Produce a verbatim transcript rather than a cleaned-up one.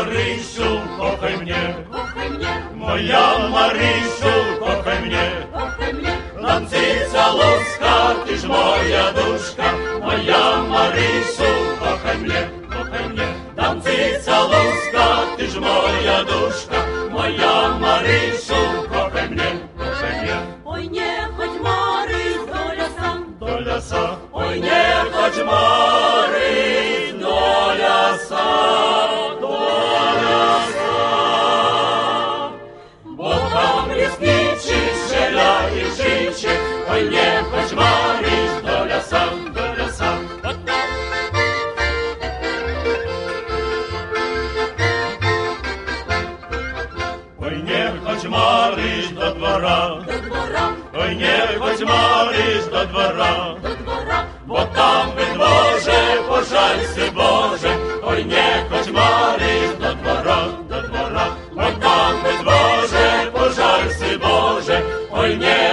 Marysiu, kochaj mnie, kochaj mnie, moja Marysiu, kochaj mnie, kochaj mnie, nam cyca ludzka, ty ж moja duszka, moja Marysiu, kochaj mnie, kochaj mnie, nam cyca ludzka, ty ж moja duszka, moja Marysiu, kochaj mnie, kochaj mnie. ой, не хоть Марись, доля сам, Доля са, ой, не хоч Марись, доля са, доля са. Бо там лісничий, шеля і жиче, ой, не хоч Марись, доля са, доля са. Ой, не хоч Марись до двора, до двора, ой, не хоч Марись до двора, до двора, бо там Боже, пожалься, Боже, ой, не хоч Марись до двора, до двора, бо там Боже, пожалься, Боже, ой, не